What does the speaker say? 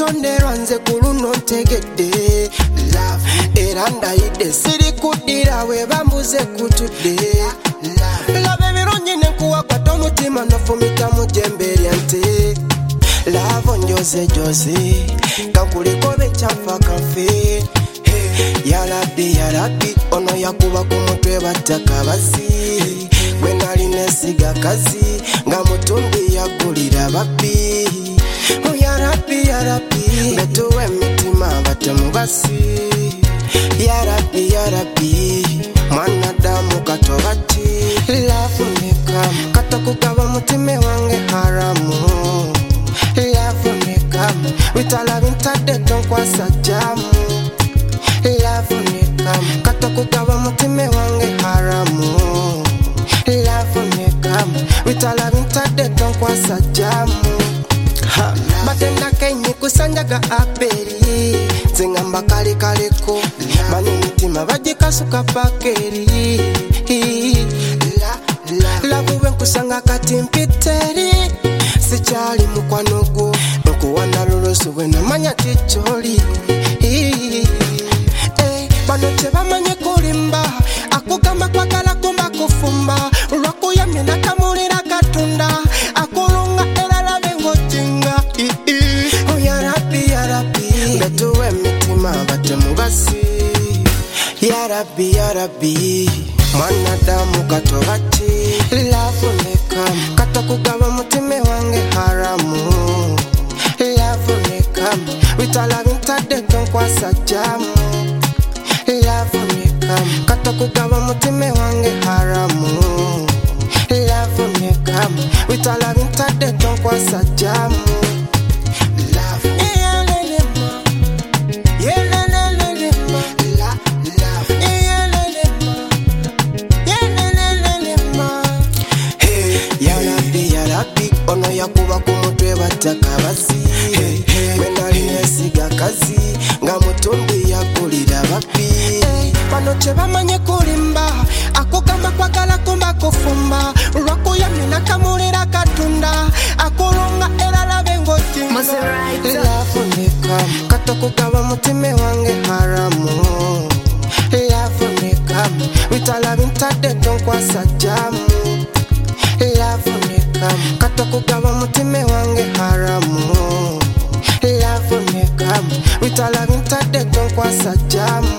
Tondera nze kuluno ntegedde era ndayidde siri kuddira we bambuze kutudde laba ebirungi nenkuwa kwata omutima nofumita mu jjembe lyante lavo njoze kankuliko bekyafa kafe ya Rabbi ono yakuba ku mutwe battaka basi gwe nali nesiga kazi nga mutumbi yagulira babbi ya Rabbi betuwa emitima batemu basi ya Rabbi mwana damu katobati lafunika katakugaba mutima wange haramu lafunika bitala bintadde tonkwasa jamu lafunika katakugaba mutima wange haramu lafunika bitala bintadde tonkwasa jamu batenda kenyi kusanjaga aperi zengamba kaleko mani mitima bajikasuka pakeri labuwe nkusanga kati mpiteri sikyali mukwano gwo nkuwana loloso bwe namanya tikyoli bano kyebamanye kulimba akugamba kwagala kumba kufumba lwakuyamye nakamulira katunda akulunga era labe ngojinga ya Rabbi betuwe emitima batemu basi ya Rabbi mwana damu katobati lafuneka katakugaba mutima wange haramu lafuneka bitala bintadde tonkwasa jamu lafuneka katakugaba mutima wange haramu lafuneka bitala bintadde tonkwasa jamu ono yakuba ku mutwe battaka basi gwe nali nesiga kazi nga mutumbi yagulira babbi bano kyebamanye kulimba akugamba kwagala kumba kufumba lwakuyamye nakamulira katunda akulunga era labe ngojinga lafunika katakugaba mutima wange haramu lafunika bitala bintadde tonkwasa jamu lafunika katakugaba mutima wange haramu lafunika bitala bintadde tonkwasa jamu